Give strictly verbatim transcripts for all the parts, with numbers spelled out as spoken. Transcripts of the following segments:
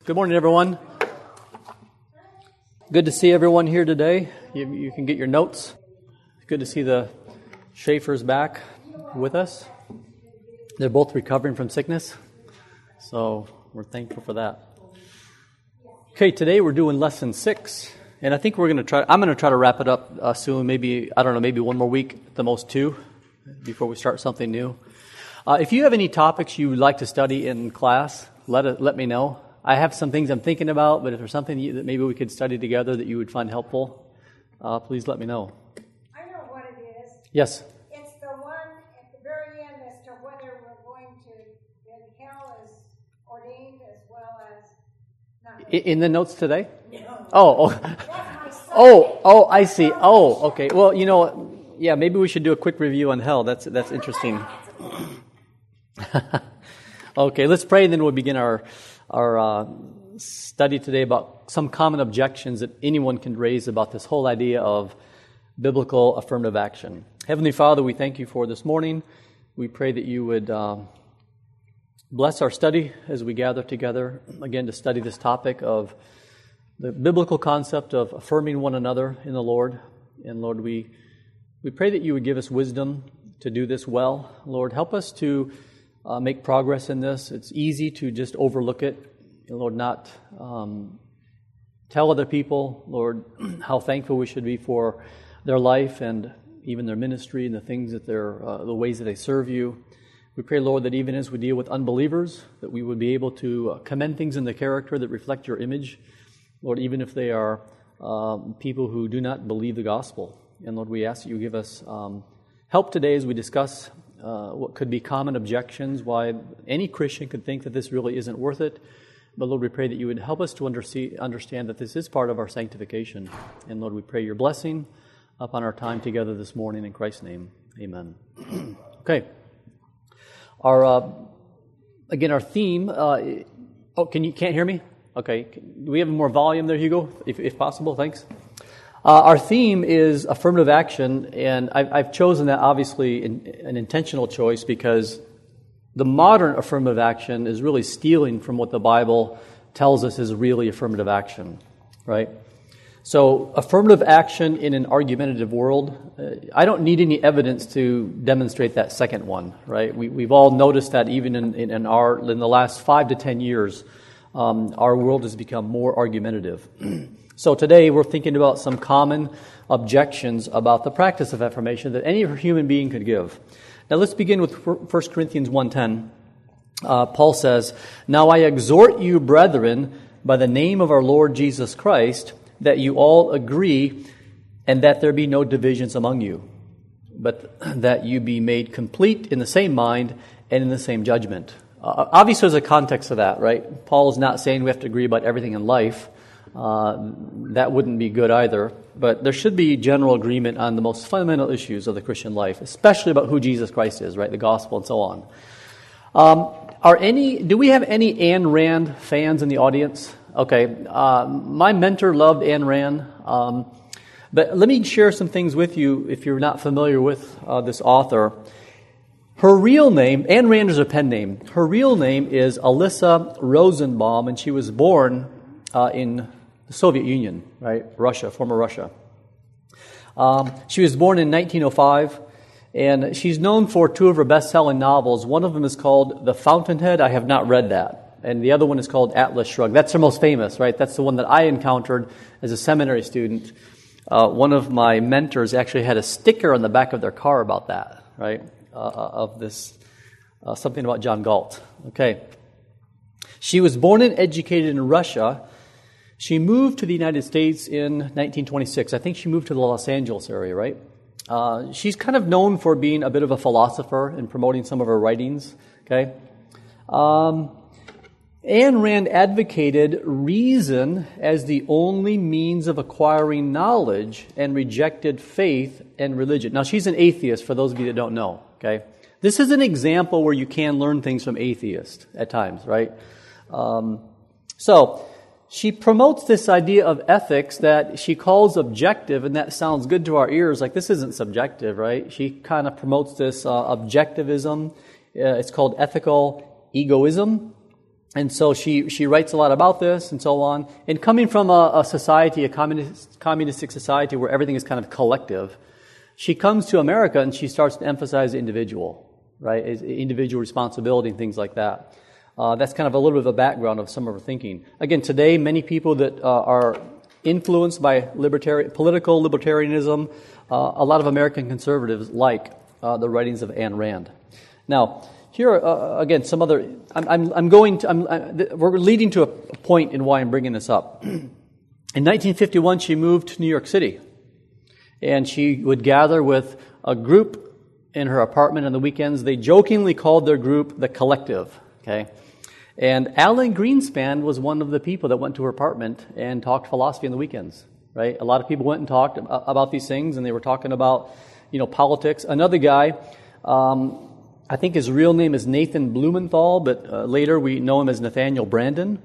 Good morning, everyone. Good to see everyone here today. You, you can get your notes. Good to see the Schaefer's back with us. They're both recovering from sickness, so we're thankful for that. Okay, today we're doing lesson six, and I think we're going to try. I'm going to try to wrap it up uh, soon. Maybe I don't know. Maybe one more week, at the most two, before we start something new. Uh, if you have any topics you would like to study in class, let it, let me know. I have some things I'm thinking about, but if there's something you, that maybe we could study together that you would find helpful, uh, please let me know. I know what it is. Yes. It's the one at the very end as to whether we're going to, that hell is ordained as well as not. In, in the notes today? No. Oh, That's my oh, subject. oh, oh, I see. Oh, okay. Well, you know, yeah, maybe we should do a quick review on hell. That's that's interesting. Okay, let's pray, and then we'll begin our our uh, study today about some common objections that anyone can raise about this whole idea of biblical affirmative action. Heavenly Father, we thank you for this morning. We pray that you would uh, bless our study as we gather together, again, to study this topic of the biblical concept of affirming one another in the Lord. And Lord, we we pray that you would give us wisdom to do this well. Lord, help us to Uh, make progress in this. It's easy to just overlook it, Lord, not um, tell other people, Lord, how thankful we should be for their life and even their ministry and the things that they're, uh, the ways that they serve you. We pray, Lord, that even as we deal with unbelievers, that we would be able to uh, commend things in the character that reflect your image, Lord, even if they are um, people who do not believe the gospel. And Lord, we ask that you give us um, help today as we discuss Uh, what could be common objections, why any Christian could think that this really isn't worth it. But Lord, we pray that you would help us to understand, understand that this is part of our sanctification. And Lord, we pray your blessing upon our time together this morning in Christ's name. Amen. Okay. Our uh, again, our theme. Uh, oh, can you can't hear me? Okay. Do we have more volume there, Hugo, if, if possible? Thanks. Uh, our theme is affirmative action, and I've, I've chosen that, obviously, in, an intentional choice because the modern affirmative action is really stealing from what the Bible tells us is really affirmative action, right? So affirmative action in an argumentative world, uh, I don't need any evidence to demonstrate that second one, right? We, we've all noticed that even in, in, in, our, in the last five to ten years, um, our world has become more argumentative. So today we're thinking about some common objections about the practice of affirmation that any human being could give. Now let's begin with First Corinthians one ten. Uh, Paul says, "Now I exhort you, brethren, by the name of our Lord Jesus Christ, that you all agree and that there be no divisions among you, but that you be made complete in the same mind and in the same judgment." Uh, obviously there's a context to that, right? Paul is not saying we have to agree about everything in life. Uh, that wouldn't be good either. But there should be general agreement on the most fundamental issues of the Christian life, especially about who Jesus Christ is, right? The gospel and so on. Um, are any? Do we have any Ayn Rand fans in the audience? Okay. Uh, my mentor loved Ayn Rand. Um, but let me share some things with you if you're not familiar with uh, this author. Her real name, Ayn Rand is her pen name. Her real name is Alyssa Rosenbaum, and she was born uh, in the Soviet Union, right? Russia, former Russia. Um, she was born in nineteen oh five, and she's known for two of her best-selling novels. One of them is called The Fountainhead. I have not read that. And the other one is called Atlas Shrugged. That's her most famous, right? That's the one that I encountered as a seminary student. Uh, one of my mentors actually had a sticker on the back of their car about that, right? Uh, of this, uh, something about John Galt. Okay. She was born and educated in Russia. She moved to the United States in nineteen twenty-six. I think she moved to the Los Angeles area, right? Uh, she's kind of known for being a bit of a philosopher and promoting some of her writings, okay? Um, Ayn Rand advocated reason as the only means of acquiring knowledge and rejected faith and religion. Now, she's an atheist, for those of you that don't know, okay? This is an example where you can learn things from atheists at times, right? Um, so... She promotes this idea of ethics that she calls objective, and that sounds good to our ears, like this isn't subjective, right? She kind of promotes this uh, objectivism. Uh, it's called ethical egoism. And so she, she writes a lot about this and so on. And coming from a, a society, a communist, communistic society where everything is kind of collective, she comes to America and she starts to emphasize the individual, right? Individual responsibility and things like that. Uh, that's kind of a little bit of a background of some of her thinking. Again, today, many people that uh, are influenced by libertarian, political libertarianism, uh, a lot of American conservatives like uh, the writings of Ayn Rand. Now, here uh, again, some other. I'm, I'm, I'm going to. I'm, I, we're leading to a point in why I'm bringing this up. In nineteen fifty-one, she moved to New York City, and she would gather with a group in her apartment on the weekends. They jokingly called their group the Collective. Okay, and Alan Greenspan was one of the people that went to her apartment and talked philosophy on the weekends. Right, a lot of people went and talked about these things, and they were talking about, you know, politics. Another guy. Um, I think his real name is Nathan Blumenthal, but uh, later we know him as Nathaniel Branden.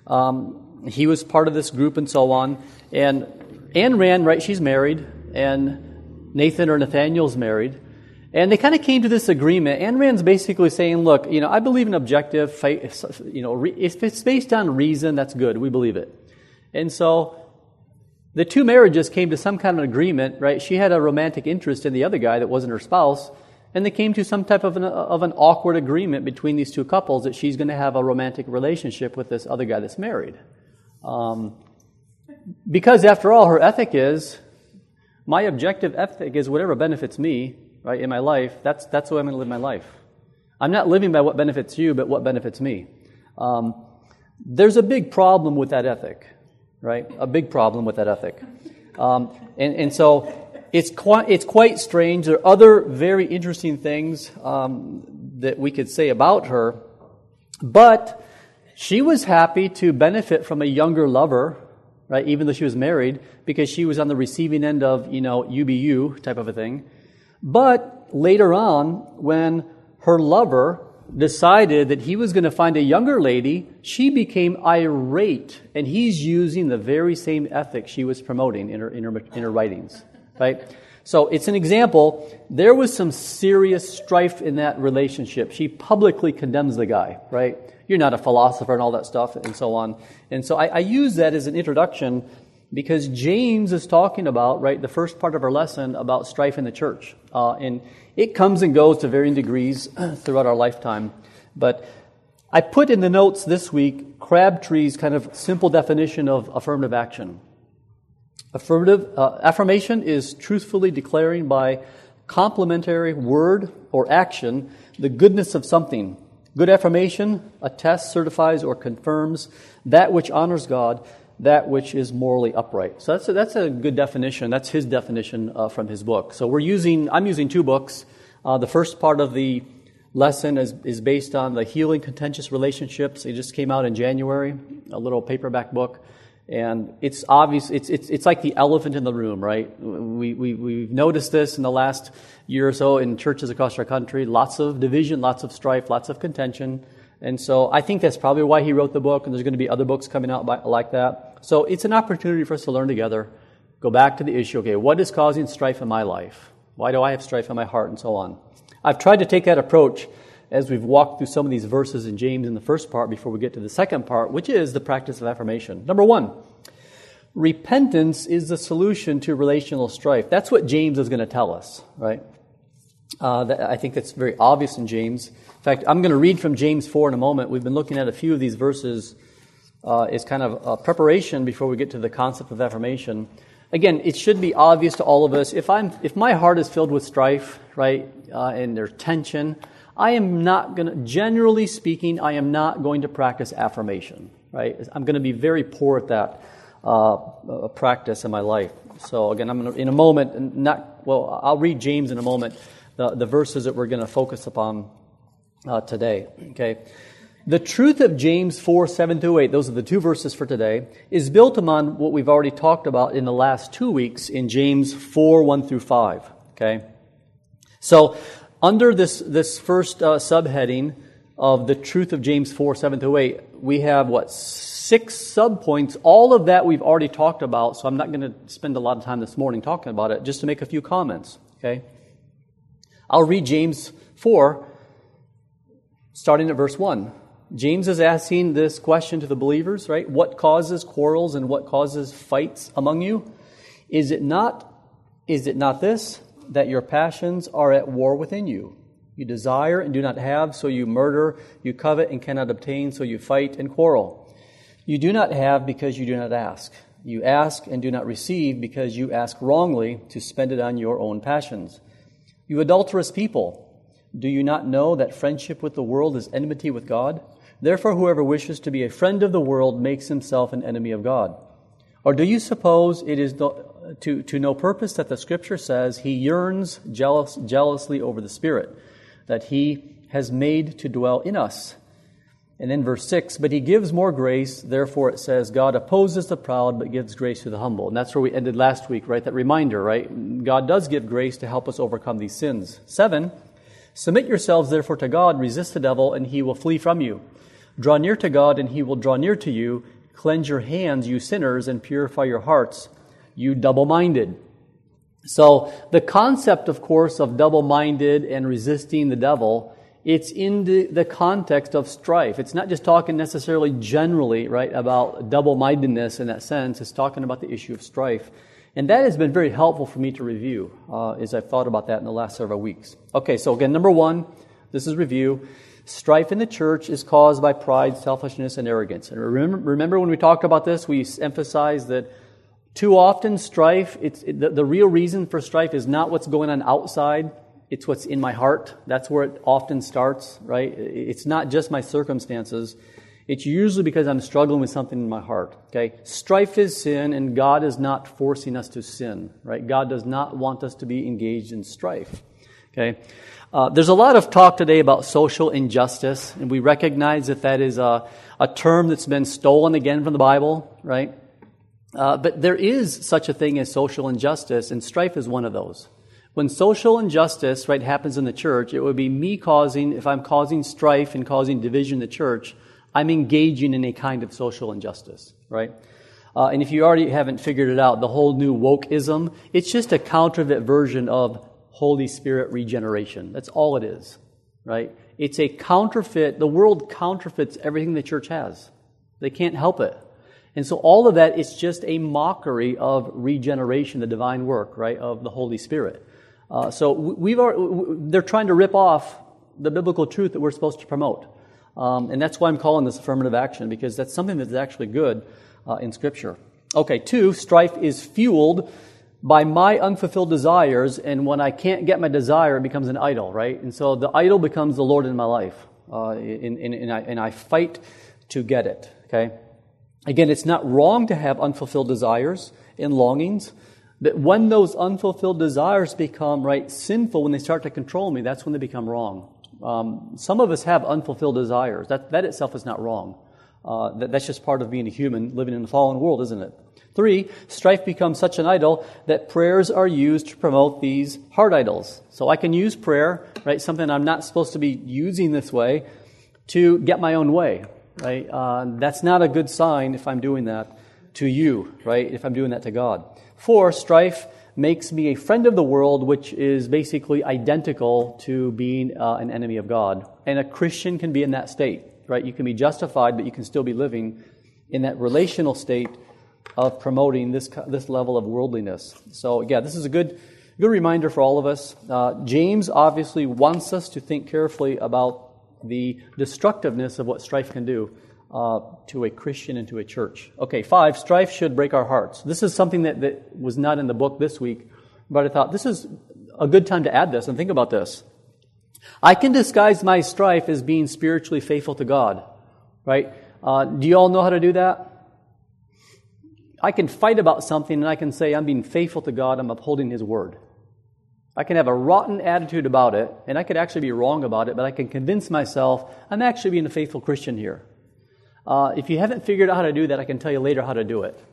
Um, he was part of this group and so on. And Ayn Rand, right, she's married, and Nathan or Nathaniel's married. And they kind of came to this agreement. Ayn Rand's basically saying, look, you know, I believe in objective, you know, if it's based on reason, that's good. We believe it. And so the two marriages came to some kind of agreement, right? She had a romantic interest in the other guy that wasn't her spouse. And they came to some type of an, of an awkward agreement between these two couples that she's going to have a romantic relationship with this other guy that's married. Um, because after all, her ethic is, my objective ethic is whatever benefits me, right, in my life, that's that's the way I'm going to live my life. I'm not living by what benefits you, but what benefits me. Um, there's a big problem with that ethic, right? A big problem with that ethic. Um, and, and so... It's quite, it's quite strange. There are other very interesting things um, that we could say about her, but she was happy to benefit from a younger lover, right? Even though she was married, because she was on the receiving end of, you know, U B U type of a thing. But later on, when her lover decided that he was going to find a younger lady, she became irate, and he's using the very same ethic she was promoting in her in her, in her writings. Right? So it's an example. There was some serious strife in that relationship. She publicly condemns the guy, right? You're not a philosopher and all that stuff and so on. And so I, I use that as an introduction because James is talking about, right, the first part of our lesson about strife in the church. Uh, and it comes and goes to varying degrees throughout our lifetime. But I put in the notes this week Crabtree's kind of simple definition of affirmative action. Affirmative uh, affirmation is truthfully declaring by complementary word or action the goodness of something. Good affirmation attests, certifies, or confirms that which honors God, that which is morally upright. So that's a, that's a good definition. That's his definition uh, from his book. So we're using I'm using two books. Uh, the first part of the lesson is is based on the Healing Contentious Relationships. It just came out in January, a little paperback book. And it's obvious, it's it's it's like the elephant in the room, right? We, we, we've noticed this in the last year or so in churches across our country. Lots of division, lots of strife, lots of contention. And so I think that's probably why he wrote the book, and there's going to be other books coming out by, like that. So it's an opportunity for us to learn together, go back to the issue, okay, what is causing strife in my life? Why do I have strife in my heart, and so on? I've tried to take that approach as we've walked through some of these verses in James in the first part before we get to the second part, which is the practice of affirmation. Number one, repentance is the solution to relational strife. That's what James is going to tell us, right? Uh, that, I think that's very obvious in James. In fact, I'm going to read from James four in a moment. We've been looking at a few of these verses uh, as kind of a preparation before we get to the concept of affirmation. Again, it should be obvious to all of us. If I'm, if my heart is filled with strife, right, uh, and there's tension, I am not going to, generally speaking, I am not going to practice affirmation, right? I'm going to be very poor at that uh, uh, practice in my life. So again, I'm going to, in a moment, not, well, I'll read James in a moment, the, the verses that we're going to focus upon uh, today, okay? The truth of James four, seven through eight, those are the two verses for today, is built upon what we've already talked about in the last two weeks in James four, one through five, okay? So, under this, this first uh, subheading of the truth of James four, seven through eight, we have, what, six subpoints. All of that we've already talked about, so I'm not going to spend a lot of time this morning talking about it, just to make a few comments, okay? I'll read James four, starting at verse one. James is asking this question to the believers, right? What causes quarrels and what causes fights among you? Is it not, is it not this, that your passions are at war within you? You desire and do not have, so you murder. You covet and cannot obtain, so you fight and quarrel. You do not have because you do not ask. You ask and do not receive because you ask wrongly to spend it on your own passions. You adulterous people, do you not know that friendship with the world is enmity with God? Therefore, whoever wishes to be a friend of the world makes himself an enemy of God. Or do you suppose it is no, to, to no purpose that the Scripture says he yearns jealous, jealously over the Spirit that he has made to dwell in us? And then verse six, but he gives more grace, therefore it says, God opposes the proud, but gives grace to the humble. And that's where we ended last week, right? That reminder, right? God does give grace to help us overcome these sins. Seven, submit yourselves therefore to God, resist the devil, and he will flee from you. Draw near to God, and he will draw near to you. Cleanse your hands, you sinners, and purify your hearts, you double-minded. So the concept, of course, of double-minded and resisting the devil, it's in the, the context of strife. It's not just talking necessarily generally, right, about double-mindedness in that sense. It's talking about the issue of strife. And that has been very helpful for me to review uh, as I've thought about that in the last several weeks. Okay, so again, number one, this is review. Strife in the church is caused by pride, selfishness, and arrogance. And remember, remember when we talked about this, we emphasized that too often strife, it's it, the, the real reason for strife is not what's going on outside. It's what's in my heart. That's where it often starts, right? It's not just my circumstances. It's usually because I'm struggling with something in my heart, okay? Strife is sin, and God is not forcing us to sin, right? God does not want us to be engaged in strife, okay? Uh, there's a lot of talk today about social injustice, and we recognize that that is a, a term that's been stolen again from the Bible, right? Uh, but there is such a thing as social injustice, and strife is one of those. When social injustice, right, happens in the church, it would be me causing, if I'm causing strife and causing division in the church, I'm engaging in a kind of social injustice, right? Uh, and if you already haven't figured it out, the whole new wokeism, it's just a counterfeit version of Holy Spirit regeneration. That's all it is, right? It's a counterfeit. The world counterfeits everything the church has. They can't help it. And so all of that is just a mockery of regeneration, the divine work, right, of the Holy Spirit. Uh, so we've already, they're trying to rip off the biblical truth that we're supposed to promote. Um, and that's why I'm calling this affirmative action, because that's something that's actually good uh, in Scripture. Okay, two, strife is fueled by my unfulfilled desires, and when I can't get my desire, it becomes an idol, right? And so the idol becomes the Lord in my life, uh, and, and, and, I, and I fight to get it, okay? Again, it's not wrong to have unfulfilled desires and longings, but when those unfulfilled desires become, right, sinful, when they start to control me, that's when they become wrong. Um, some of us have unfulfilled desires. That, that itself is not wrong. Uh, that, that's just part of being a human living in a fallen world, isn't it? Three, strife becomes such an idol that prayers are used to promote these heart idols. So I can use prayer, right, something I'm not supposed to be using this way, to get my own way, right? Uh, that's not a good sign if I'm doing that to you, right, if I'm doing that to God. Four, strife makes me a friend of the world, which is basically identical to being uh, an enemy of God. And a Christian can be in that state, right? You can be justified, but you can still be living in that relational state of promoting this this level of worldliness. So, yeah, this is a good good reminder for all of us. Uh, James obviously wants us to think carefully about the destructiveness of what strife can do uh, to a Christian and to a church. Okay, five, strife should break our hearts. This is something that, that was not in the book this week, but I thought this is a good time to add this and think about this. I can disguise my strife as being spiritually faithful to God, right? Uh, do you all know how to do that? I can fight about something and I can say I'm being faithful to God, I'm upholding His Word. I can have a rotten attitude about it, and I could actually be wrong about it, but I can convince myself I'm actually being a faithful Christian here. Uh, if you haven't figured out how to do that, I can tell you later how to do it.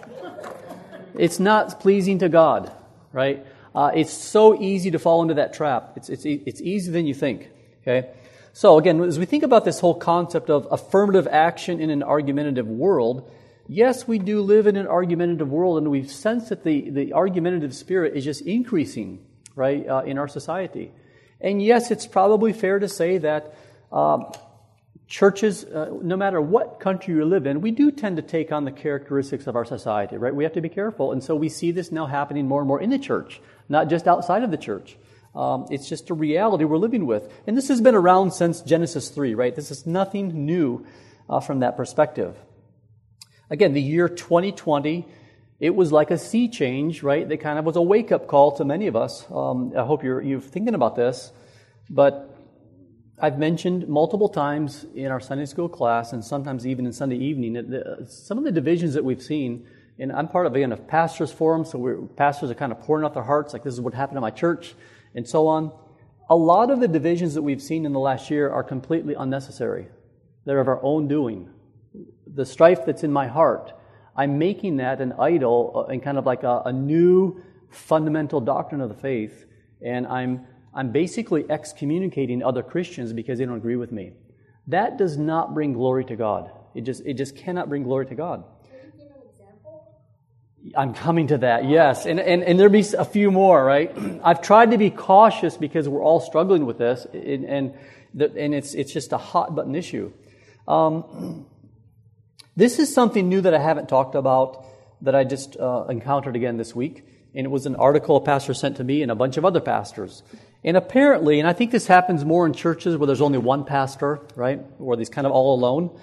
It's not pleasing to God, right? Uh, it's so easy to fall into that trap. It's it's it's easier than you think, okay? So again, as we think about this whole concept of affirmative action in an argumentative world, yes, we do live in an argumentative world, and we've sensed that the, the argumentative spirit is just increasing, right, uh, in our society. And yes, it's probably fair to say that um, churches, uh, no matter what country you live in, we do tend to take on the characteristics of our society, right? We have to be careful. And so we see this now happening more and more in the church, not just outside of the church. Um, it's just a reality we're living with. And this has been around since Genesis three, right? This is nothing new uh, from that perspective. Again, the year twenty twenty, it was like a sea change, right? That kind of was a wake-up call to many of us. Um, I hope you're, you're thinking about this. But I've mentioned multiple times in our Sunday school class, and sometimes even in Sunday evening, that some of the divisions that we've seen, and I'm part of, again, a pastors' forum, so we're, pastors are kind of pouring out their hearts, like this is what happened in my church, and so on. A lot of the divisions that we've seen in the last year are completely unnecessary. They're of our own doing. The strife that's in my heart, I'm making that an idol and kind of like a, a new fundamental doctrine of the faith, and I'm I'm basically excommunicating other Christians because they don't agree with me. That does not bring glory to God. It just it just cannot bring glory to God. Can you give an example? I'm coming to that, yes. And, and, and there'll be a few more, right? I've tried to be cautious because we're all struggling with this, and and, the, and it's it's just a hot-button issue. Um, this is something new that I haven't talked about that I just uh, encountered again this week. And it was an article a pastor sent to me and a bunch of other pastors. And apparently, and I think this happens more in churches where there's only one pastor, right? Where he's kind of all alone.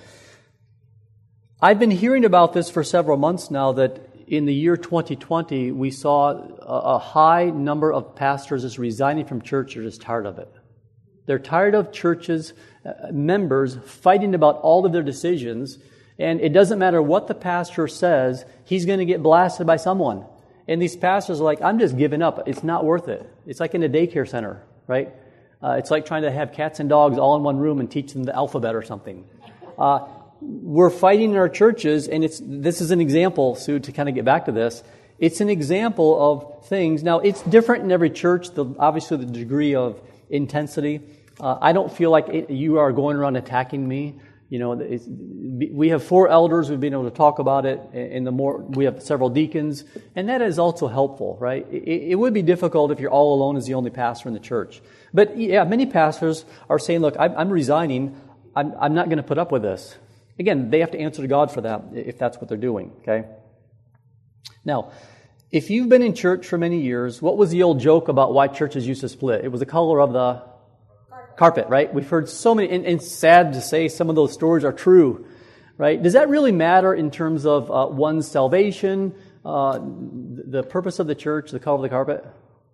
I've been hearing about this for several months now, that in the year twenty twenty, we saw a, a high number of pastors just resigning from church. They're just tired of it. They're tired of churches, uh, members fighting about all of their decisions. And it doesn't matter what the pastor says, he's going to get blasted by someone. And these pastors are like, I'm just giving up. It's not worth it. It's like in a daycare center, right? Uh, it's like trying to have cats and dogs all in one room and teach them the alphabet or something. Uh, we're fighting in our churches, and it's this is an example, Sue, to kind of get back to this. It's an example of things. Now, it's different in every church, the, obviously the degree of intensity. Uh, I don't feel like it, you are going around attacking me. You know, it's, we have four elders who've been able to talk about it, and the more we have several deacons, and that is also helpful, right? It, it would be difficult if you're all alone as the only pastor in the church. But yeah, many pastors are saying, "Look, I'm, I'm resigning. I'm, I'm not going to put up with this." Again, they have to answer to God for that if that's what they're doing. Okay. Now, if you've been in church for many years, what was the old joke about why churches used to split? It was the color of the carpet, right? We've heard so many, and, and sad to say some of those stories are true, right? Does that really matter in terms of uh, one's salvation, uh, the purpose of the church, the color of the carpet?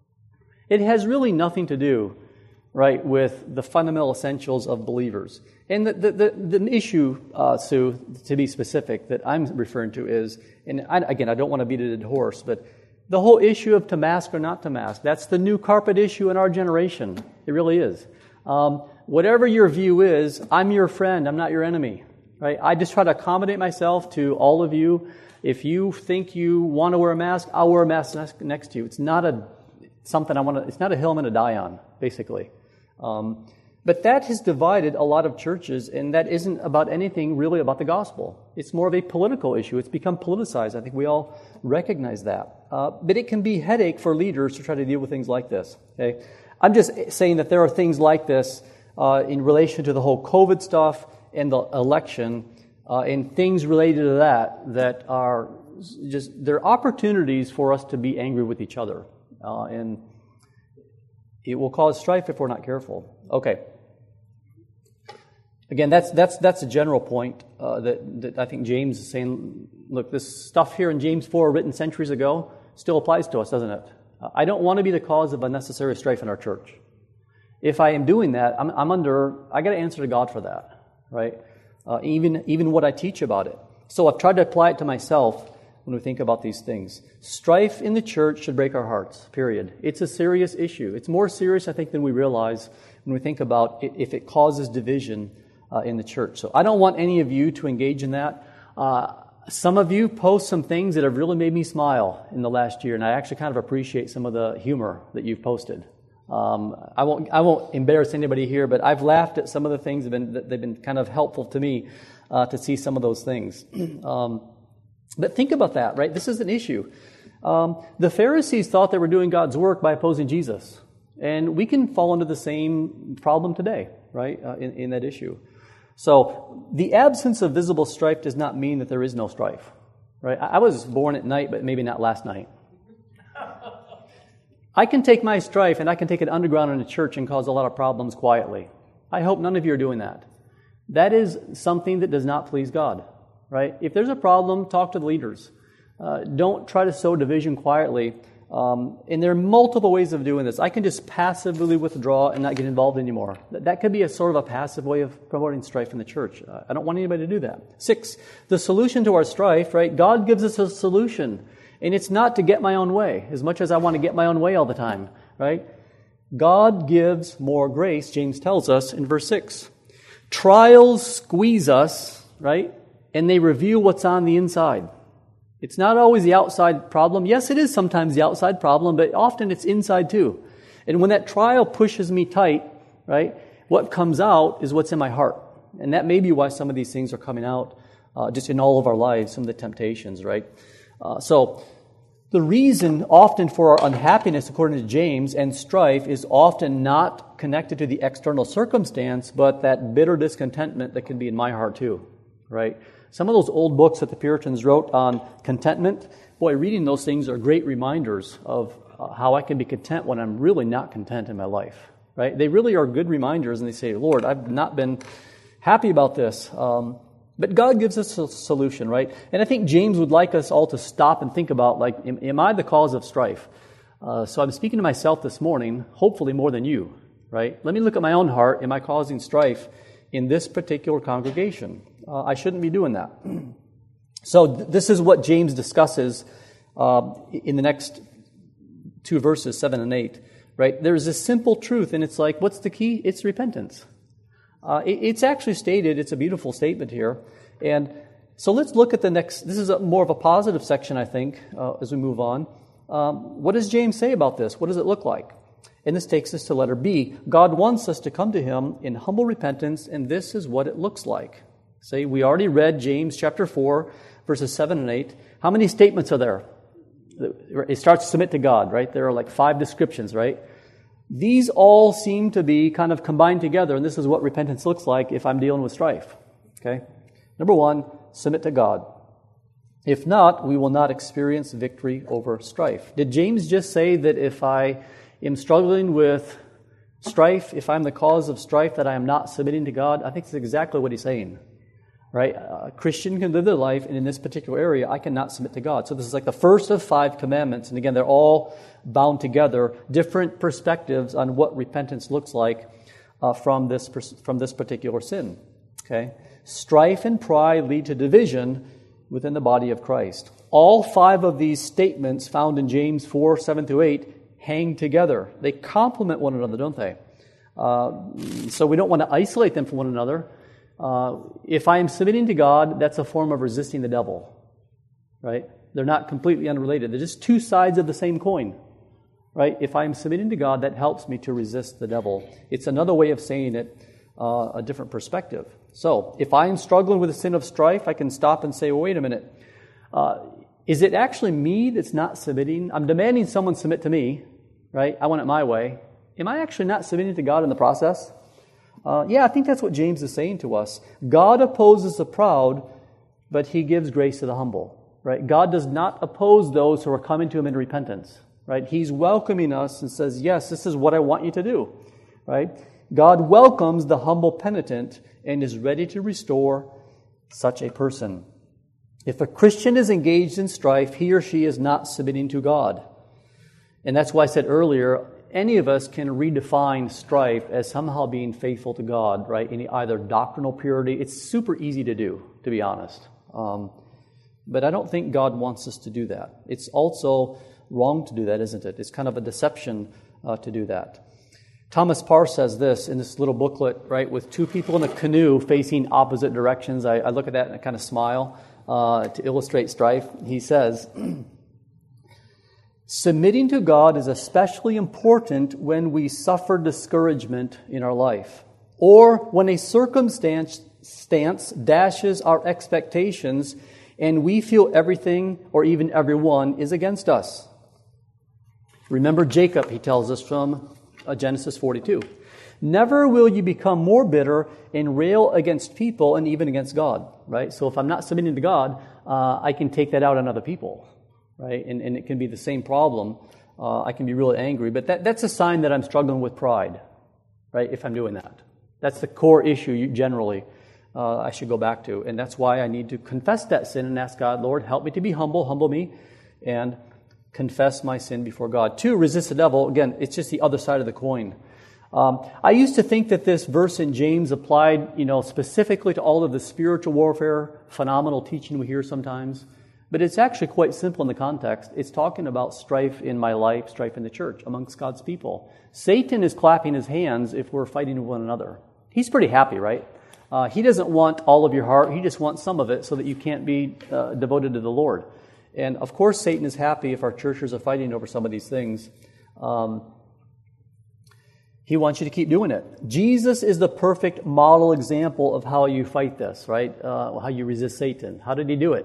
It has really nothing to do, right, with the fundamental essentials of believers. And the the, the, the issue, uh, Sue, to be specific, that I'm referring to is, and I, again, I don't want to beat a dead horse, but the whole issue of to mask or not to mask, that's the new carpet issue in our generation. It really is. Um, whatever your view is, I'm your friend. I'm not your enemy, right? I just try to accommodate myself to all of you. If you think you want to wear a mask, I'll wear a mask next to you. It's not a something I want to. It's not a hill I'm going to die on, basically. Um, but that has divided a lot of churches, and that isn't about anything really about the gospel. It's more of a political issue. It's become politicized. I think we all recognize that. Uh, but it can be a headache for leaders to try to deal with things like this. Okay. I'm just saying that there are things like this uh, in relation to the whole COVID stuff and the election uh, and things related to that that are just, they're opportunities for us to be angry with each other. Uh, and it will cause strife if we're not careful. Okay. Again, that's that's that's a general point uh, that, that I think James is saying, look, this stuff here in James four written centuries ago still applies to us, doesn't it? I don't want to be the cause of unnecessary strife in our church. If I am doing that, I'm, I'm under, I got to answer to God for that, right? Uh, even, even what I teach about it. So I've tried to apply it to myself when we think about these things. Strife in the church should break our hearts, period. It's a serious issue. It's more serious, I think, than we realize when we think about it, if it causes division uh, in the church. So I don't want any of you to engage in that. Uh, Some of you post some things that have really made me smile in the last year, and I actually kind of appreciate some of the humor that you've posted. Um, I won't I won't embarrass anybody here, but I've laughed at some of the things that have been, they've been kind of helpful to me uh, to see some of those things. um, but think about that, right? This is an issue. Um, the Pharisees thought they were doing God's work by opposing Jesus, and we can fall into the same problem today, right? Uh, in, in that issue. So the absence of visible strife does not mean that there is no strife, right? I was born at night, but maybe not last night. I can take my strife and I can take it underground in a church and cause a lot of problems quietly. I hope none of you are doing that. That is something that does not please God, right? If there's a problem, talk to the leaders. Uh, don't try to sow division quietly. Um, and there are multiple ways of doing this. I can just passively withdraw and not get involved anymore. That, that could be a sort of a passive way of promoting strife in the church. Uh, I don't want anybody to do that. Six, the solution to our strife, right? God gives us a solution. And it's not to get my own way, as much as I want to get my own way all the time, right? God gives more grace, James tells us in verse six. Trials squeeze us, right? And they reveal what's on the inside. It's not always the outside problem. Yes, it is sometimes the outside problem, but often it's inside too. And when that trial pushes me tight, right, what comes out is what's in my heart. And that may be why some of these things are coming out uh, just in all of our lives, some of the temptations, right? Uh, so the reason often for our unhappiness, according to James, and strife is often not connected to the external circumstance, but that bitter discontentment that can be in my heart too, right? Some of those old books that the Puritans wrote on contentment, boy, reading those things are great reminders of uh, how I can be content when I'm really not content in my life, right? They really are good reminders, and they say, Lord, I've not been happy about this. Um, but God gives us a solution, right? And I think James would like us all to stop and think about, like, am, am I the cause of strife? Uh, so I'm speaking to myself this morning, hopefully more than you, right? Let me look at my own heart. Am I causing strife in this particular congregation? Uh, I shouldn't be doing that. So th- this is what James discusses uh, in the next two verses, seven and eight, right? There's this simple truth, and it's like, what's the key? It's repentance. Uh, it, it's actually stated, it's a beautiful statement here. And so let's look at the next, this is a, more of a positive section, I think, uh, as we move on. Um, what does James say about this? What does it look like? And this takes us to letter B. God wants us to come to Him in humble repentance, and this is what it looks like. See, we already read James chapter four, verses seven and eight. How many statements are there? It starts to submit to God, right? There are like five descriptions, right? These all seem to be kind of combined together, and this is what repentance looks like if I'm dealing with strife. Okay? Number one, submit to God. If not, we will not experience victory over strife. Did James just say that if I am struggling with strife, if I'm the cause of strife, that I am not submitting to God? I think that's exactly what he's saying. Right? A Christian can live their life, and in this particular area, I cannot submit to God. So this is like the first of five commandments. And again, they're all bound together, different perspectives on what repentance looks like uh, from this from this particular sin. Okay? Strife and pride lead to division within the body of Christ. All five of these statements found in James four, seven through eight hang together. They complement one another, don't they? Uh, so we don't want to isolate them from one another. Uh, if I am submitting to God, that's a form of resisting the devil, right? They're not completely unrelated. They're just two sides of the same coin, right? If I am submitting to God, that helps me to resist the devil. It's another way of saying it, uh, a different perspective. So, if I am struggling with the sin of strife, I can stop and say, well, wait a minute. Uh, is it actually me that's not submitting? I'm demanding someone submit to me, right? I want it my way. Am I actually not submitting to God in the process? Uh, yeah, I think that's what James is saying to us. God opposes the proud, but He gives grace to the humble, right? God does not oppose those who are coming to Him in repentance, right? He's welcoming us and says, yes, this is what I want you to do, right? God welcomes the humble penitent and is ready to restore such a person. If a Christian is engaged in strife, he or she is not submitting to God. And that's why I said earlier, any of us can redefine strife as somehow being faithful to God, right? In either doctrinal purity. It's super easy to do, to be honest. Um, but I don't think God wants us to do that. It's also wrong to do that, isn't it? It's kind of a deception uh, to do that. Thomas Parr says this in this little booklet, right? With two people in a canoe facing opposite directions. I, I look at that and I kind of smile uh, to illustrate strife. He says, submitting to God is especially important when we suffer discouragement in our life, or when a circumstance stance dashes our expectations and we feel everything or even everyone is against us. Remember Jacob, he tells us from uh, Genesis forty-two. Never will you become more bitter and rail against people and even against God, right? So if I'm not submitting to God, uh, I can take that out on other people, right? And, and it can be the same problem. Uh, I can be really angry, but that, that's a sign that I'm struggling with pride, right? If I'm doing that. That's the core issue generally uh, I should go back to. And that's why I need to confess that sin and ask God, Lord, help me to be humble, humble me, and confess my sin before God. Two, resist the devil. Again, it's just the other side of the coin. Um, I used to think that this verse in James applied, you know, specifically to all of the spiritual warfare, phenomenal teaching we hear sometimes. But it's actually quite simple in the context. It's talking about strife in my life, strife in the church, amongst God's people. Satan is clapping his hands if we're fighting with one another. He's pretty happy, right? Uh, he doesn't want all of your heart. He just wants some of it so that you can't be uh, devoted to the Lord. And of course, Satan is happy if our churches are fighting over some of these things. Um, he wants you to keep doing it. Jesus is the perfect model example of how you fight this, right? Uh, how you resist Satan. How did he do it?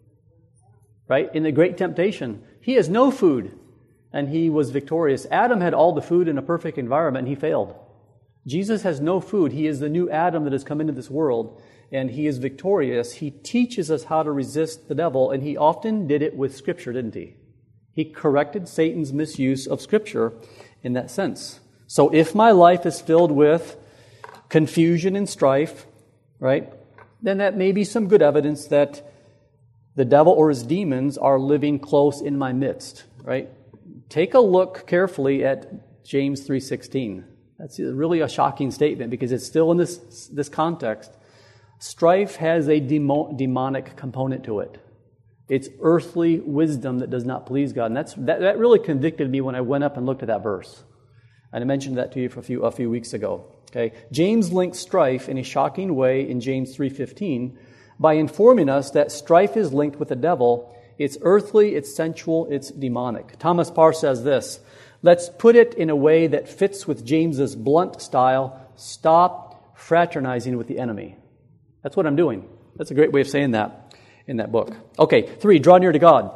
Right? In the great temptation, he has no food, and he was victorious. Adam had all the food in a perfect environment, and he failed. Jesus has no food. He is the new Adam that has come into this world, and he is victorious. He teaches us how to resist the devil, and he often did it with Scripture, didn't he? He corrected Satan's misuse of Scripture in that sense. So if my life is filled with confusion and strife, right, then that may be some good evidence that the devil or his demons are living close in my midst, right? Take a look carefully at James three sixteen. That's really a shocking statement because it's still in this, this context. Strife has a demo, demonic component to it. It's earthly wisdom that does not please God. And that's, that, that really convicted me when I went up and looked at that verse. And I mentioned that to you for a few, a few weeks ago. Okay, James links strife in a shocking way in James three fifteen by informing us that strife is linked with the devil. It's earthly, it's sensual, it's demonic. Thomas Parr says this, let's put it in a way that fits with James's blunt style, stop fraternizing with the enemy. That's what I'm doing. That's a great way of saying that in that book. Okay, three, draw near to God.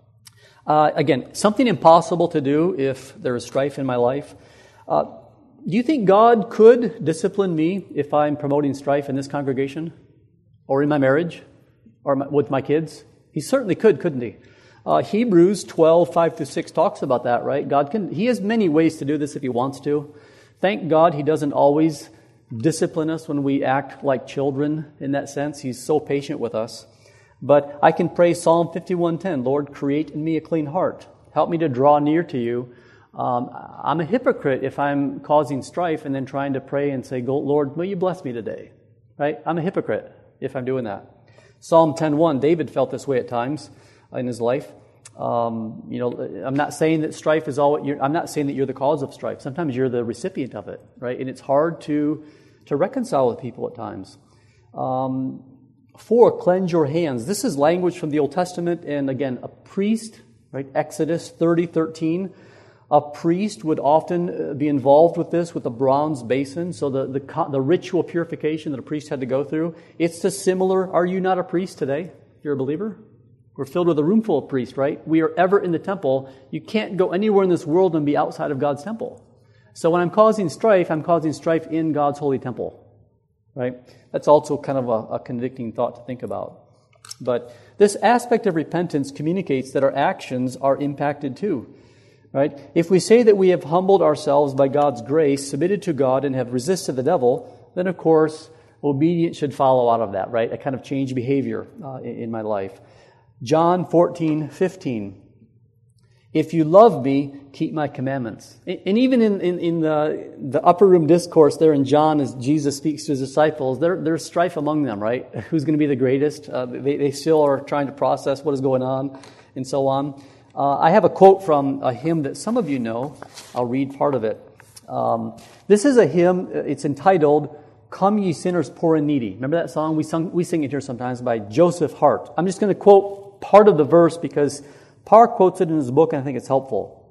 Uh, again, something impossible to do if there is strife in my life. Uh, do you think God could discipline me if I'm promoting strife in this congregation? Or in my marriage? Or my, with my kids? He certainly could, couldn't he? Uh, Hebrews twelve, five through six talks about that, right? God can, he has many ways to do this if he wants to. Thank God he doesn't always discipline us when we act like children in that sense. He's so patient with us. But I can pray Psalm fifty-one ten, Lord, create in me a clean heart. Help me to draw near to you. Um, I'm a hypocrite if I'm causing strife and then trying to pray and say, Lord, will you bless me today? Right? I'm a hypocrite if I'm doing that. Psalm ten one, David felt this way at times in his life. Um, you know, I'm not saying that strife is all. You're, I'm not saying that you're the cause of strife. Sometimes you're the recipient of it, right? And it's hard to to reconcile with people at times. Um, four, cleanse your hands. This is language from the Old Testament, and again, a priest, right? Exodus thirty thirteen. A priest would often be involved with this with a bronze basin. So the, the the ritual purification that a priest had to go through, it's the similar. Are you not a priest today? You're a believer? We're filled with a room full of priests, right? We are ever in the temple. You can't go anywhere in this world and be outside of God's temple. So when I'm causing strife, I'm causing strife in God's holy temple, right? That's also kind of a, a convicting thought to think about. But this aspect of repentance communicates that our actions are impacted too. Right? If we say that we have humbled ourselves by God's grace, submitted to God, and have resisted the devil, then of course, obedience should follow out of that, right? A kind of change behavior uh, in, in my life. John fourteen fifteen. If you love me, keep my commandments. And even in, in, in the, the upper room discourse there in John, as Jesus speaks to his disciples, there, there's strife among them, right? Who's going to be the greatest? Uh, they, they still are trying to process what is going on and so on. Uh, I have a quote from a hymn that some of you know. I'll read part of it. Um, this is a hymn. It's entitled, Come Ye Sinners Poor and Needy. Remember that song? We sung, we sing it here sometimes by Joseph Hart. I'm just going to quote part of the verse because Parr quotes it in his book and I think it's helpful.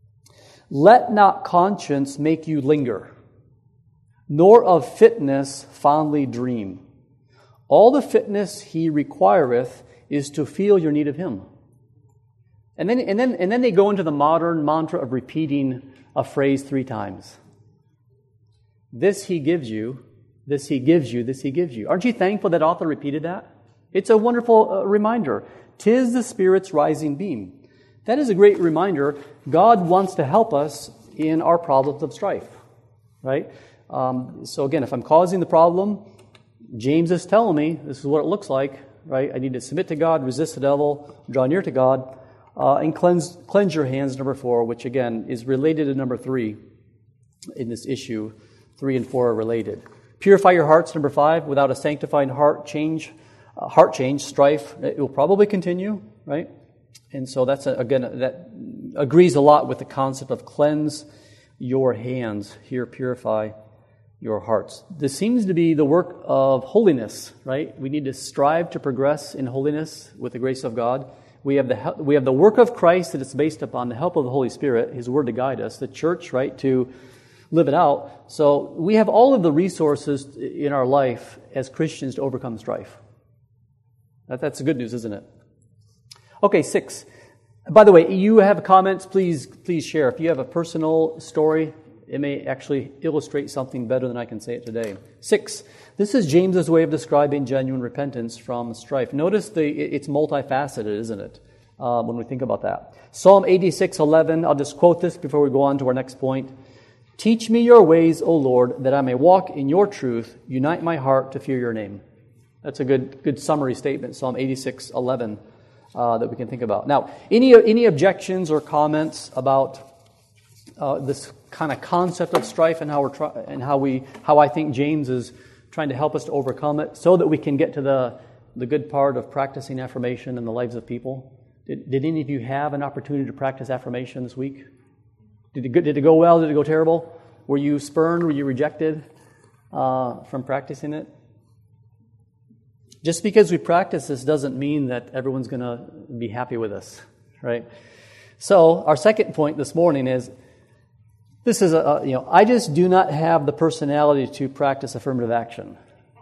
Let not conscience make you linger, nor of fitness fondly dream. All the fitness he requireth is to feel your need of him. And then, and then, and then they go into the modern mantra of repeating a phrase three times. This He gives you, this He gives you, this He gives you. Aren't you thankful that author repeated that? It's a wonderful uh, reminder. 'Tis the Spirit's rising beam. That is a great reminder. God wants to help us in our problems of strife, right? Um, so again, if I'm causing the problem, James is telling me this is what it looks like, right? I need to submit to God, resist the devil, draw near to God, uh, and cleanse cleanse your hands, number four, which again is related to number three in this issue. Three and four are related. Purify your hearts, number five. Without a sanctifying heart change, uh, heart change, strife, it will probably continue, right? And so that's, a, again, that agrees a lot with the concept of cleanse your hands. Here, purify your hearts. This seems to be the work of holiness, right? We need to strive to progress in holiness with the grace of God. We have the we have the work of Christ that is based upon the help of the Holy Spirit, His Word to guide us, the church, right, to live it out. So we have all of the resources in our life as Christians to overcome strife. That, that's the good news, isn't it? Okay, six. By the way, you have comments, please please share. If you have a personal story, it may actually illustrate something better than I can say it today. Six. This is James's way of describing genuine repentance from strife. Notice the it's multifaceted, isn't it? Uh, when we think about that. Psalm eighty-six eleven. I'll just quote this before we go on to our next point. Teach me your ways, O Lord, that I may walk in your truth. Unite my heart to fear your name. That's a good good summary statement. Psalm eighty-six eleven. Uh, that we can think about. Now, any any objections or comments about uh, this kind of concept of strife and how we're try- and how we how I think James is trying to help us to overcome it, so that we can get to the the good part of practicing affirmation in the lives of people. Did, did any of you have an opportunity to practice affirmation this week? Did it go, did it go well? Did it go terrible? Were you spurned? Were you rejected uh, from practicing it? Just because we practice this doesn't mean that everyone's going to be happy with us, right? So our second point this morning is, this is a, a you know, I just do not have the personality to practice affirmative action.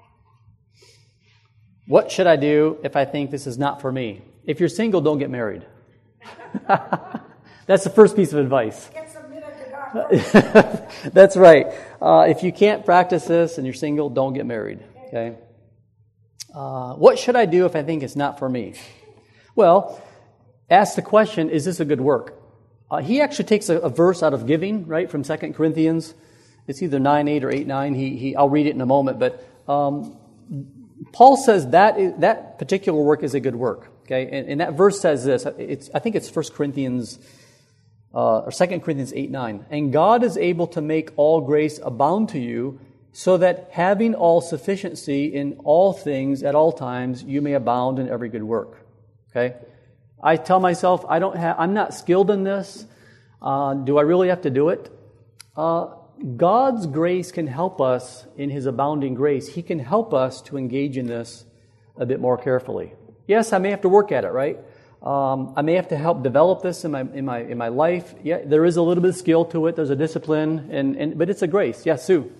What should I do if I think this is not for me? If you're single, don't get married. That's the first piece of advice. Get submitted to God. That's right. Uh, if you can't practice this and you're single, don't get married, okay? Uh, what should I do if I think it's not for me? Well, ask the question, is this a good work? Uh, he actually takes a, a verse out of giving, right, from Second Corinthians. It's either nine eight or eight nine. He, he, I'll read it in a moment. But um, Paul says that is, that particular work is a good work. Okay, and, and that verse says this. It's, I think it's First Corinthians uh, or Second Corinthians eight nine. And God is able to make all grace abound to you, so that having all sufficiency in all things at all times, you may abound in every good work. Okay? I tell myself, I don't have, I'm not skilled in this. Uh, do I really have to do it? Uh, God's grace can help us in His abounding grace. He can help us to engage in this a bit more carefully. Yes, I may have to work at it, right? Um, I may have to help develop this in my in my in my life. Yeah, there is a little bit of skill to it. There's a discipline, and, and but it's a grace. Yes, Sue.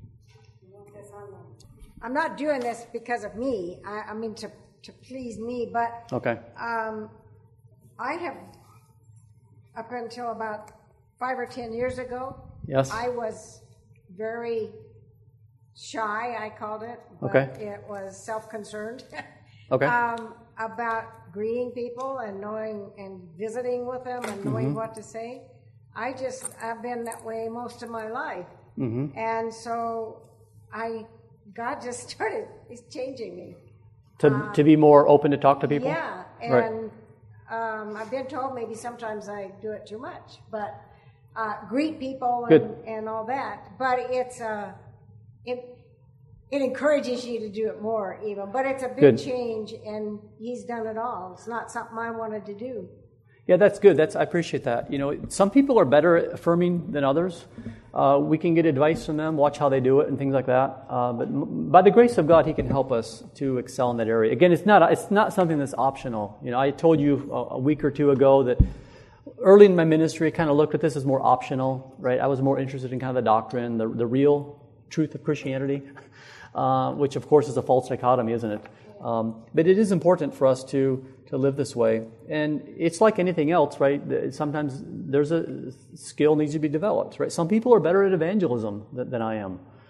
I'm not doing this because of me. I, I mean to, to please me, but okay. Um, I have, up until about five or ten years ago, yes, I was very shy, I called it. But okay. It was self-concerned. okay. Um, about greeting people and knowing and visiting with them and knowing mm-hmm. what to say. I just, I've been that way most of my life. Mm-hmm. And so I... God just started, He's changing me. To um, to be more open to talk to people? Yeah, and right. um, I've been told maybe sometimes I do it too much, but uh, greet people and, and all that. But it's uh, it it encourages you to do it more even. But it's a big Good. change, and He's done it all. It's not something I wanted to do. Yeah, that's good. That's I appreciate that. You know, some people are better at affirming than others. Uh, we can get advice from them, watch how they do it, and things like that. Uh, but m- by the grace of God, He can help us to excel in that area. Again, it's not it's not something that's optional. You know, I told you a, a week or two ago that early in my ministry, I kind of looked at this as more optional. Right? I was more interested in kind of the doctrine, the the real truth of Christianity, uh, which of course is a false dichotomy, isn't it? Um, but it is important for us to to live this way. And it's like anything else, right? Sometimes there's a skill needs to be developed, right? Some people are better at evangelism than, than I am.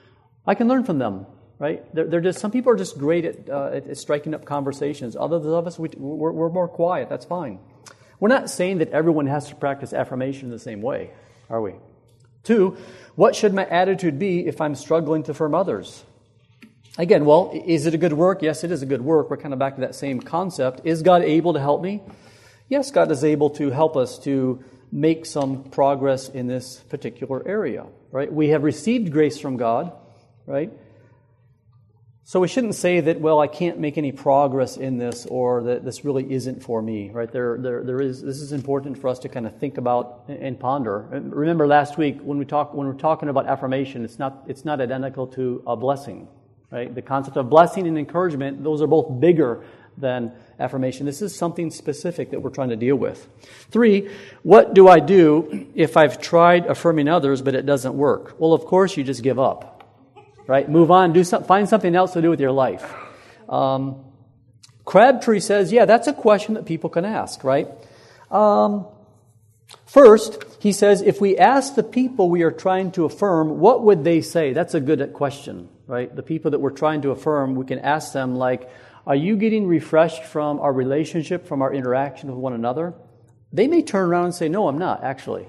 I can learn from them, right? They're, they're just, some people are just great at, uh, at, at striking up conversations. Others of us, we, we're, we're more quiet. That's fine. We're not saying that everyone has to practice affirmation the same way, are we? Two, what should my attitude be if I'm struggling to affirm others? Again, well, is it a good work? Yes, it is a good work. We're kind of back to that same concept. Is God able to help me? Yes, God is able to help us to make some progress in this particular area, right? We have received grace from God, right? So we shouldn't say that, well, I can't make any progress in this, or that this really isn't for me, right? There, there, there is. This is important for us to kind of think about and ponder. And remember last week when we talk when we're talking about affirmation, it's not it's not identical to a blessing, right? The concept of blessing and encouragement, those are both bigger than affirmation. This is something specific that we're trying to deal with. Three, what do I do if I've tried affirming others but it doesn't work? Well, of course, you just give up. Right? Move on. Do some, find something else to do with your life. Um, Crabtree says, yeah, that's a question that people can ask, right? Um, first, he says, if we ask the people we are trying to affirm, what would they say? That's a good question, right? The people that we're trying to affirm, we can ask them, like, are you getting refreshed from our relationship, from our interaction with one another? They may turn around and say, no, I'm not, actually.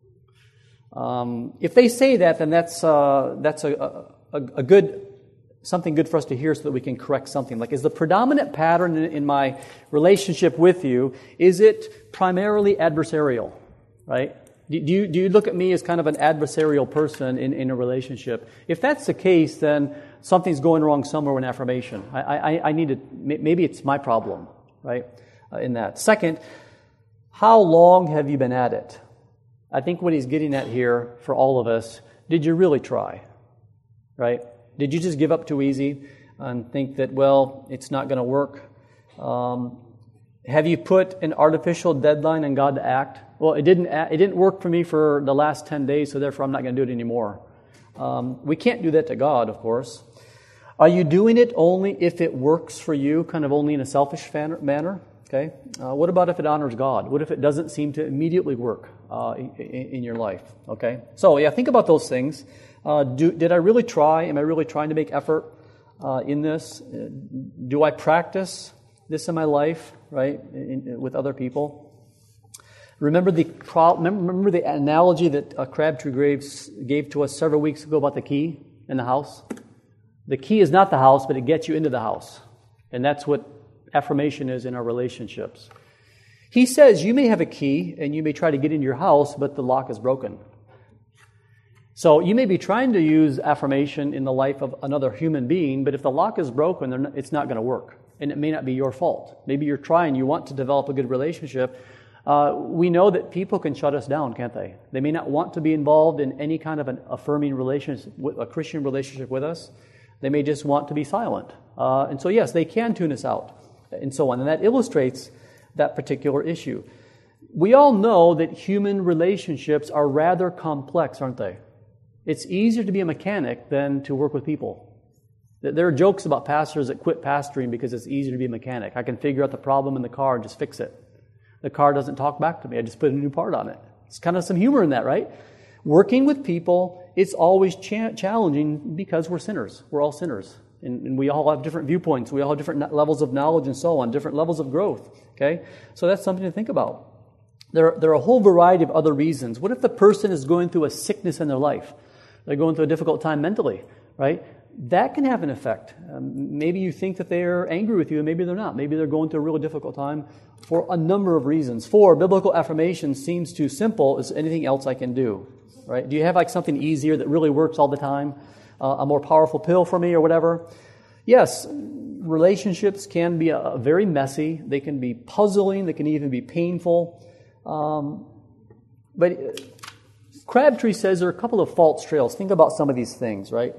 Um, if they say that, then that's uh, that's a, a A, a good, something good for us to hear so that we can correct something. Like, is the predominant pattern in, in my relationship with you, is it primarily adversarial, right? Do, do, you, do you look at me as kind of an adversarial person in, in a relationship? If that's the case, then something's going wrong somewhere in affirmation. I, I, I need to, maybe it's my problem, right, uh, in that. Second, how long have you been at it? I think what he's getting at here for all of us, did you really try? Right? Did you just give up too easy and think that, well, it's not going to work? Um, have you put an artificial deadline on God to act? Well, it didn't. It didn't work for me for the last ten days, so therefore I'm not going to do it anymore. Um, we can't do that to God, of course. Are you doing it only if it works for you, kind of only in a selfish manner? Okay. Uh, what about if it honors God? What if it doesn't seem to immediately work uh, in, in your life? Okay. So yeah, think about those things. Uh, do, did I really try? Am I really trying to make effort uh, in this? Uh, do I practice this in my life, right, in, in, with other people? Remember the remember the analogy that uh, Crabtree Graves gave to us several weeks ago about the key in the house? The key is not the house, but it gets you into the house. And that's what affirmation is in our relationships. He says you may have a key and you may try to get into your house, but the lock is broken. So you may be trying to use affirmation in the life of another human being, but if the lock is broken, not, it's not going to work. And it may not be your fault. Maybe you're trying, you want to develop a good relationship. Uh, we know that people can shut us down, can't they? They may not want to be involved in any kind of an affirming relationship, a Christian relationship with us. They may just want to be silent. Uh, and so yes, they can tune us out and so on. And that illustrates that particular issue. We all know that human relationships are rather complex, aren't they? It's easier to be a mechanic than to work with people. There are jokes about pastors that quit pastoring because it's easier to be a mechanic. I can figure out the problem in the car and just fix it. The car doesn't talk back to me. I just put a new part on it. It's kind of some humor in that, right? Working with people, it's always cha- challenging because we're sinners. We're all sinners. And, and we all have different viewpoints. We all have different levels of knowledge and so on, different levels of growth. Okay? So that's something to think about. There, there are a whole variety of other reasons. What if the person is going through a sickness in their life? They're going through a difficult time mentally, right? That can have an effect. Um, maybe you think that they're angry with you, and maybe they're not. Maybe they're going through a really difficult time for a number of reasons. Four, biblical affirmation seems too simple. Is anything else I can do, right? Do you have like something easier that really works all the time? Uh, a more powerful pill for me or whatever? Yes, relationships can be a, a very messy. They can be puzzling. They can even be painful. Um, but Crabtree says there are a couple of false trails. Think about some of these things, right?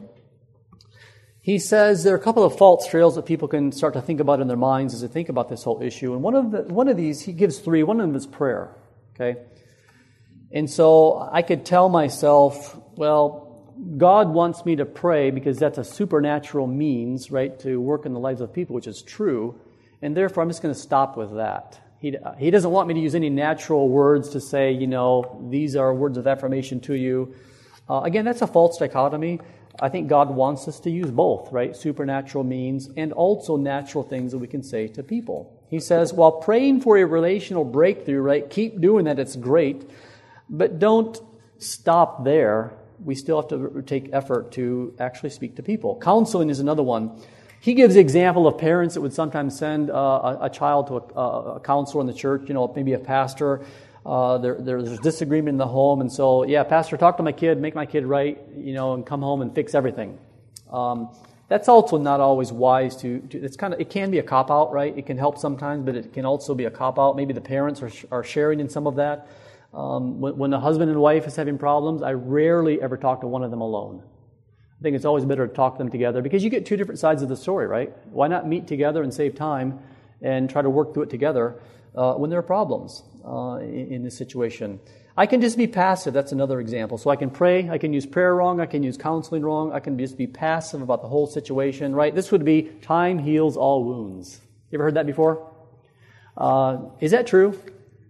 He says there are a couple of false trails that people can start to think about in their minds as they think about this whole issue. And one of the, one of these, he gives three. One of them is prayer, okay? And so I could tell myself, well, God wants me to pray because that's a supernatural means, right, to work in the lives of people, which is true. And therefore, I'm just going to stop with that. He, he doesn't want me to use any natural words to say, you know, these are words of affirmation to you. Uh, again, that's a false dichotomy. I think God wants us to use both, right? Supernatural means and also natural things that we can say to people. He says, while praying for a relational breakthrough, right, keep doing that, it's great, but don't stop there. We still have to take effort to actually speak to people. Counseling is another one. He gives the example of parents that would sometimes send uh, a, a child to a, a counselor in the church, you know, maybe a pastor. Uh, there, there's disagreement in the home, and so, yeah, pastor, talk to my kid, make my kid right, you know, and come home and fix everything. Um, that's also not always wise to, to it's kind of, it can be a cop-out, right? It can help sometimes, but it can also be a cop-out. Maybe the parents are, are sharing in some of that. Um, when, when the husband and wife is having problems, I rarely ever talk to one of them alone. I think it's always better to talk to them together because you get two different sides of the story, right? Why not meet together and save time and try to work through it together uh, when there are problems uh, in, in this situation? I can just be passive. That's another example. So I can pray. I can use prayer wrong. I can use counseling wrong. I can just be passive about the whole situation, right? This would be time heals all wounds. You ever heard that before? Uh, is that true?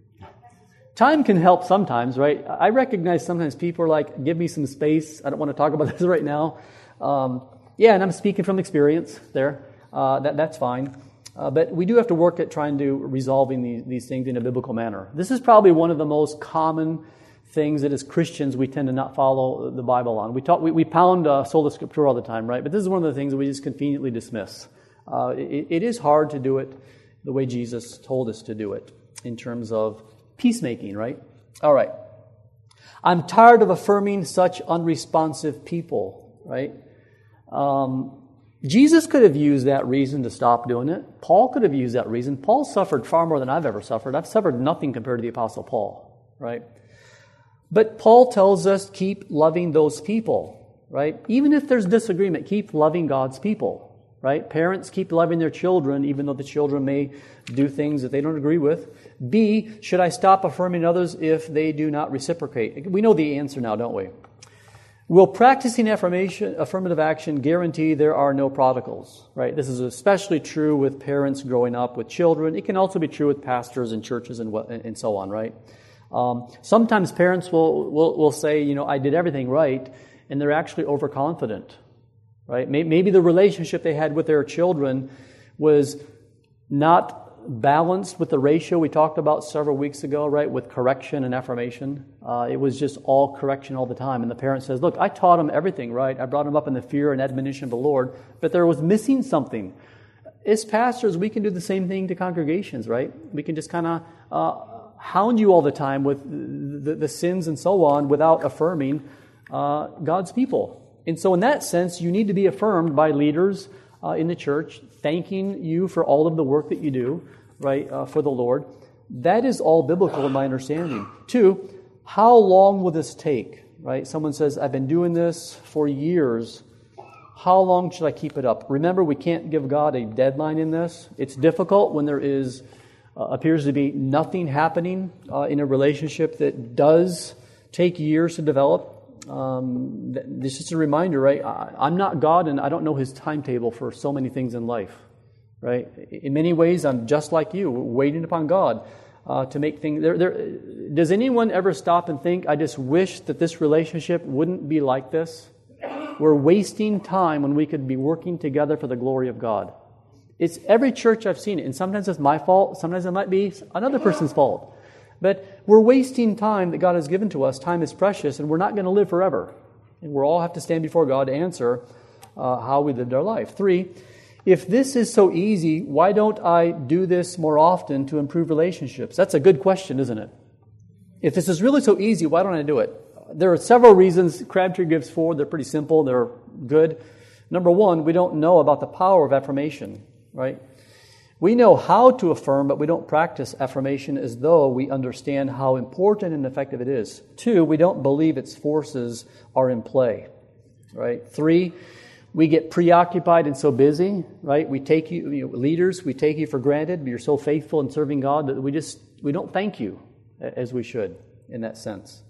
Time can help sometimes, right? I recognize sometimes people are like, give me some space. I don't want to talk about this right now. Um, yeah, and I'm speaking from experience there. Uh, that, that's fine. Uh, but we do have to work at trying to resolving these, these things in a biblical manner. This is probably one of the most common things that as Christians we tend to not follow the Bible on. We talk, we, we pound uh, sola scriptura all the time, right? But this is one of the things that we just conveniently dismiss. Uh, it, it is hard to do it the way Jesus told us to do it in terms of peacemaking, right? All right. I'm tired of affirming such unresponsive people, right? Um, Jesus could have used that reason to stop doing it. Paul could have used that reason. Paul suffered far more than I've ever suffered. I've suffered nothing compared to the Apostle Paul, right? But Paul tells us keep loving those people, right? Even if there's disagreement, keep loving God's people, right? Parents keep loving their children even though the children may do things that they don't agree with. B, should I stop affirming others if they do not reciprocate? We know the answer now, don't we? Will practicing affirmation, affirmative action guarantee there are no prodigals, right? This is especially true with parents growing up with children. It can also be true with pastors and churches and what, and so on, right? Um, sometimes parents will, will will say, you know, I did everything right, and they're actually overconfident, right? Maybe the relationship they had with their children was not balanced with the ratio we talked about several weeks ago, right, with correction and affirmation. Uh, it was just all correction all the time. And the parent says, look, I taught him everything, right? I brought him up in the fear and admonition of the Lord, but there was missing something. As pastors, we can do the same thing to congregations, right? We can just kind of uh, hound you all the time with the, the sins and so on without affirming uh, God's people. And so in that sense, you need to be affirmed by leaders uh, in the church, thanking you for all of the work that you do, right, uh, for the Lord. That is all biblical in my understanding. Two, how long will this take, right? Someone says, I've been doing this for years. How long should I keep it up? Remember, we can't give God a deadline in this. It's difficult when there is, uh, appears to be nothing happening uh, in a relationship that does take years to develop. Um, this is just a reminder, right? I, I'm not God and I don't know His timetable for so many things in life, right? In many ways, I'm just like you, waiting upon God uh, to make things... There, there, does anyone ever stop and think, I just wish that this relationship wouldn't be like this? We're wasting time when we could be working together for the glory of God. It's every church I've seen it, and sometimes it's my fault, sometimes it might be another person's fault. But we're wasting time that God has given to us. Time is precious, and we're not going to live forever. And we'll all have to stand before God to answer uh, how we lived our life. Three, if this is so easy, why don't I do this more often to improve relationships? That's a good question, isn't it? If this is really so easy, why don't I do it? There are several reasons Crabtree gives forward. They're pretty simple. They're good. Number one, we don't know about the power of affirmation, right? We know how to affirm, but we don't practice affirmation as though we understand how important and effective it is. Two, we don't believe its forces are in play, right? Three, we get preoccupied and so busy, right? We take you, you know, leaders, we take you for granted. You're so faithful in serving God that we just, we don't thank you as we should in that sense.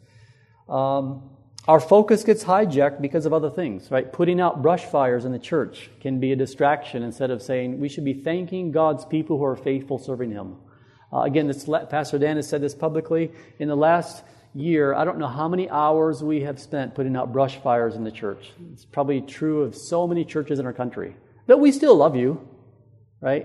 Um, Our focus gets hijacked because of other things, right? Putting out brush fires in the church can be a distraction instead of saying we should be thanking God's people who are faithful serving Him. Uh, again, this, Pastor Dan has said this publicly. In the last year, I don't know how many hours we have spent putting out brush fires in the church. It's probably true of so many churches in our country. But we still love you, right?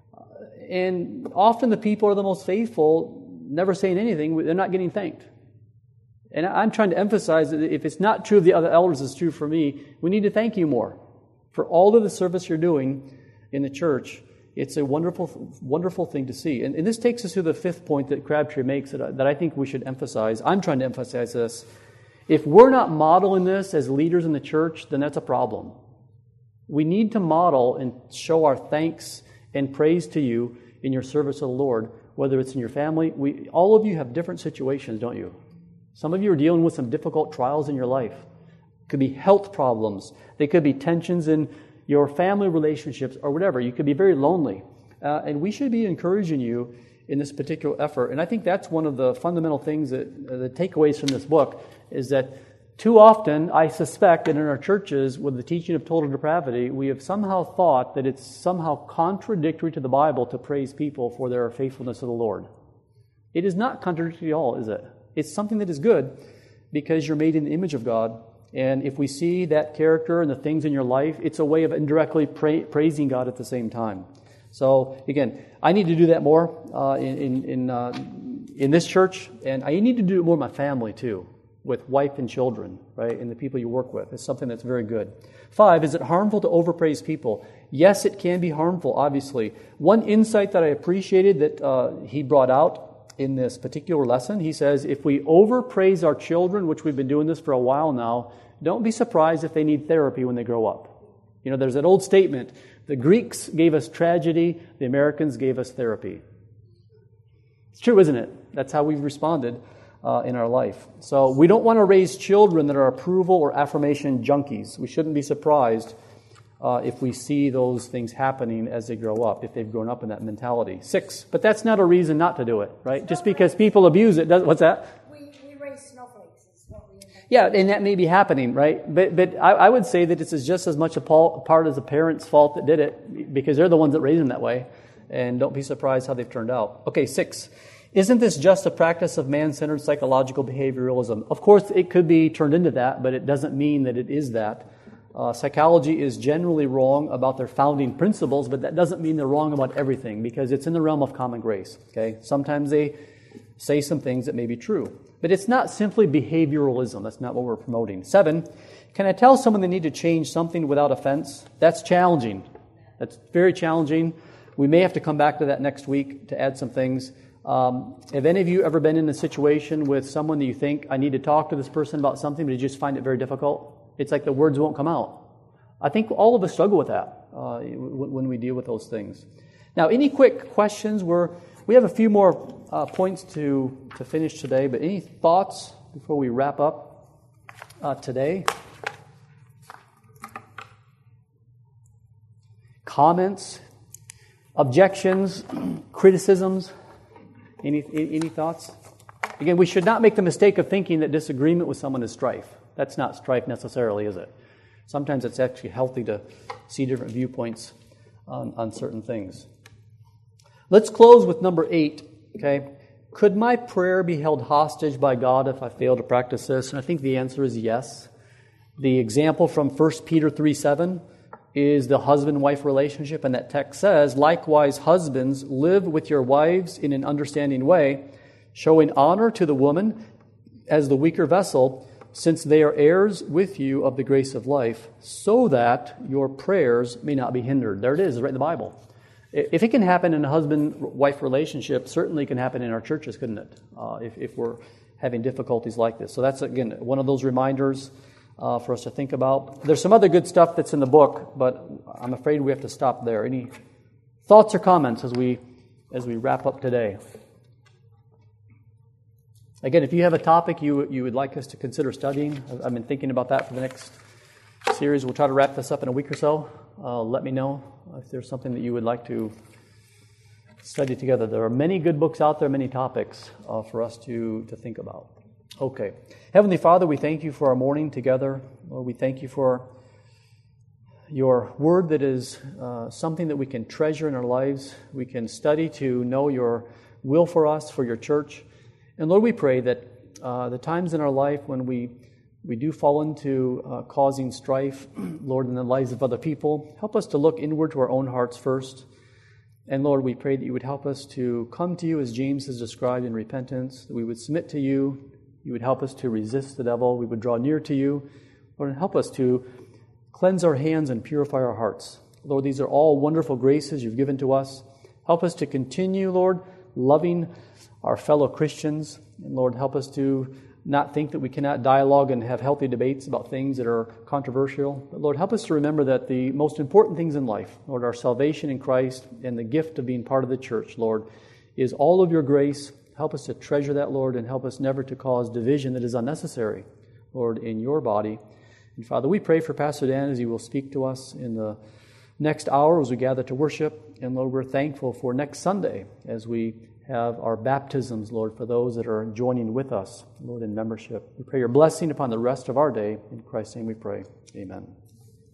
And often the people are the most faithful, never saying anything. They're not getting thanked. And I'm trying to emphasize that if it's not true of the other elders, it's true for me. We need to thank you more for all of the service you're doing in the church. It's a wonderful, wonderful thing to see. And, and this takes us to the fifth point that Crabtree makes that I, that I think we should emphasize. I'm trying to emphasize this. If we're not modeling this as leaders in the church, then that's a problem. We need to model and show our thanks and praise to you in your service of the Lord, whether it's in your family. We, all of you have different situations, don't you? Some of you are dealing with some difficult trials in your life. It could be health problems. They could be tensions in your family relationships or whatever. You could be very lonely. Uh, and we should be encouraging you in this particular effort. And I think that's one of the fundamental things that uh, the takeaways from this book is that too often, I suspect that in our churches, with the teaching of total depravity, we have somehow thought that it's somehow contradictory to the Bible to praise people for their faithfulness to the Lord. It is not contradictory at all, is it? It's something that is good because you're made in the image of God. And if we see that character and the things in your life, it's a way of indirectly pra- praising God at the same time. So, again, I need to do that more uh, in in in, uh, in this church, and I need to do it more in my family too, with wife and children, right, and the people you work with. It's something that's very good. Five, is it harmful to overpraise people? Yes, it can be harmful, obviously. One insight that I appreciated that uh, he brought out in this particular lesson, he says, if we overpraise our children, which we've been doing this for a while now, don't be surprised if they need therapy when they grow up. You know, there's that old statement, the Greeks gave us tragedy, the Americans gave us therapy. It's true, isn't it? That's how we've responded uh, in our life. So we don't want to raise children that are approval or affirmation junkies. We shouldn't be surprised Uh, if we see those things happening as they grow up, if they've grown up in that mentality. Six, but that's not a reason not to do it, right? Just because people abuse it, does, what's that? We, we raise snowflakes is what we end up Yeah, and that may be happening, right? But but I, I would say that this is just as much a part as the parents' fault that did it, because they're the ones that raised them that way, and don't be surprised how they've turned out. Okay, six. Isn't this just a practice of man-centered psychological behavioralism? Of course, it could be turned into that, but it doesn't mean that it is that. Uh, psychology is generally wrong about their founding principles, but that doesn't mean they're wrong about everything, because it's in the realm of common grace. Okay, sometimes they say some things that may be true, but it's not simply behavioralism. That's not what we're promoting. Seven, can I tell someone they need to change something without offense? That's challenging. That's very challenging. We may have to come back to that next week to add some things. Um, have any of you ever been in a situation with someone that you think, I need to talk to this person about something, but you just find it very difficult? It's like the words won't come out. I think all of us struggle with that uh, when we deal with those things. Now, any quick questions? We're, we have a few more uh, points to, to finish today, but any thoughts before we wrap up uh, today? Comments? Objections? Criticisms? Any, any thoughts? Again, we should not make the mistake of thinking that disagreement with someone is strife. That's not strife necessarily, is it? Sometimes it's actually healthy to see different viewpoints on, on certain things. Let's close with number eight, okay? Could my prayer be held hostage by God if I fail to practice this? And I think the answer is yes. The example from First Peter three seven is the husband-wife relationship, and that text says, likewise, husbands, live with your wives in an understanding way, showing honor to the woman as the weaker vessel, since they are heirs with you of the grace of life, so that your prayers may not be hindered. There it is, right in the Bible. If it can happen in a husband-wife relationship, certainly it can happen in our churches, couldn't it? Uh, if, if we're having difficulties like this. So that's, again, one of those reminders uh, for us to think about. There's some other good stuff that's in the book, but I'm afraid we have to stop there. Any thoughts or comments as we as we wrap up today? Again, if you have a topic you you would like us to consider studying, I've been thinking about that for the next series. We'll try to wrap this up in a week or so. Uh, let me know if there's something that you would like to study together. There are many good books out there, many topics uh, for us to, to think about. Okay. Heavenly Father, we thank you for our morning together. Lord, we thank you for your word that is uh, something that we can treasure in our lives. We can study to know your will for us, for your church. And Lord, we pray that uh, the times in our life when we we do fall into uh, causing strife, Lord, in the lives of other people. Help us to look inward to our own hearts first. And Lord, we pray that you would help us to come to you as James has described in repentance, that we would submit to you. You would help us to resist the devil. We would draw near to you. Lord, and help us to cleanse our hands and purify our hearts. Lord, these are all wonderful graces you've given to us. Help us to continue, Lord, loving our fellow Christians. And Lord, help us to not think that we cannot dialogue and have healthy debates about things that are controversial. But Lord, help us to remember that the most important things in life, Lord, our salvation in Christ and the gift of being part of the church, Lord, is all of your grace. Help us to treasure that, Lord, and help us never to cause division that is unnecessary, Lord, in your body. And Father, we pray for Pastor Dan as he will speak to us in the next hour as we gather to worship. And Lord, we're thankful for next Sunday as we have our baptisms, Lord, for those that are joining with us, Lord, in membership. We pray your blessing upon the rest of our day. In Christ's name we pray. Amen.